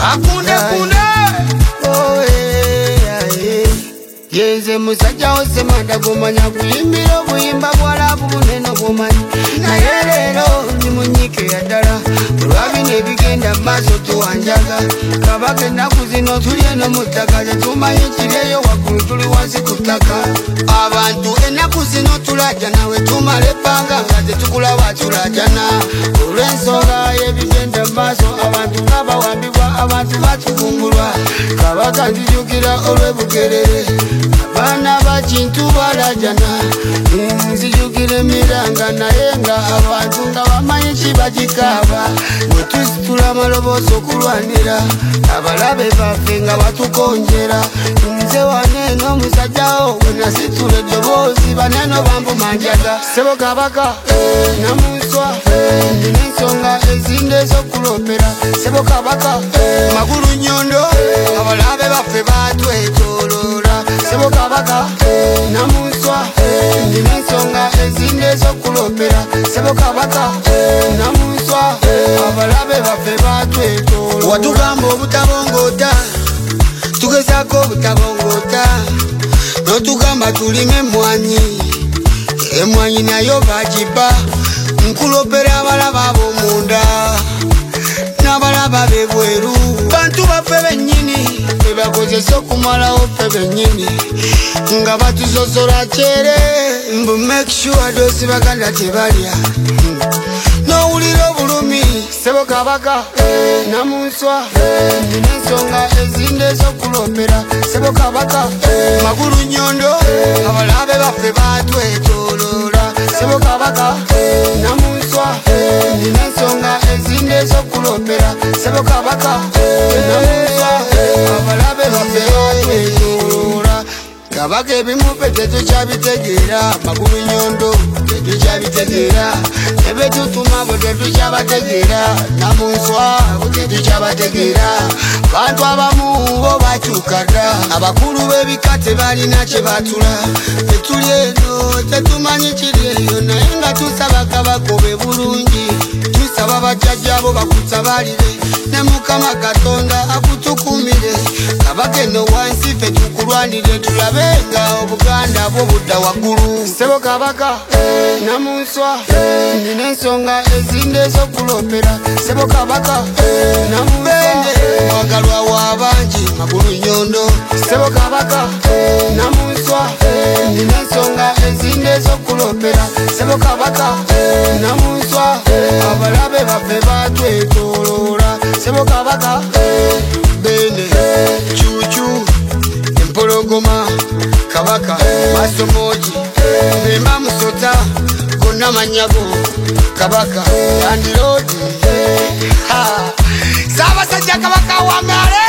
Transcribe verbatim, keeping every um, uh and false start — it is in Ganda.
akunde kunde oh eh yenze musajja ose manda gomanya kuyimbira obuyimba bwalabu bunene bwomanyi naye leero ndi munyike yaddala olwabino ebigenda maaso tuwanjaga kabaka ennaku zino tuli eno mu ttaka tetumanyi kireyo waggulu tuli wansi ku ttaka abantu ennaku zino tulaja nawe tumala ebbanga nga tetukulaba tulajana olw'ensonga y'ebigenda maaso abantu ng'abawambibwa abantu batukumbulwa kabaka nzijukira olw'ebugerere abaana bakintu balajana nzijukira emiranga naye nga abantu nga bamanyi kibagikaaba bwetusitula amaloboozi okulwanira abalabe baffe nga batukonjera nze waneeno omusajjawo wenasitula eddoboozi baneeno bambumanjaga sebo kabaka namunswa nina ensonga ezindi ez'okulopera sebo kabaka magulu nyondo abalabe baffe batwetooloola sebo kabaka namunswa nina ensonga ezindi ez'okulopera sebo kabaka namunswa abalabe baffe batwetooloola watugamba obutabongota tugezaako obutabongota notugamba tulime emmwanyi emmwanyi nayo bagiba nkulopera abalaba ab'omunda n'abalaba b'ebweru bantu baffe bennyini bebakozesa okumalawo ffe bennyini nga batusosola kyere mbu make sure doosi baganda tebalya n'owulira obulumi sebo kabaka namunswa nina ensonga ezindi ez'okulopera sebo kabaka magulu nyondo abalabe baffe batwetooloola sebo kabaka namunswa nina ensonga ezindi ez'okulopera sebo kabaka namunswa abalabe baffe batwetooloola kabaka ebimu ffe tetukyabitegeera magulu nyondo tetukyabitegeera ebetutuma bwe tetukyabategeera namunswa bwe tetukyabategeera bantu abamu bo bakyuka dda abakulu b'ebika tebalina kye batula tetuli eno tetumanyi kiri eyo naye nga tusaba kabakobe bulungi tusaba bajjajjabo bakutabalire ne mukama katonda akutukumire kabaka eno wansi ffe tukulwanire tulabe nga obuganda bwo budda waggulu sebo kabaka namunswa nina ensonga ezindi ez'okulopera sebo kabaka namunswa wagalwa w'abangi magulu nyondo sebo kabaka namunswa nina ensonga ezindi ez'okulopera sebo kabaka namunswa abalabe baffe batwetooloola sebo kabaka bene cucu empologoma kabaka masomoji bemba musota gonna manyago kabaka andirodi Sabasajja kabaka wa mare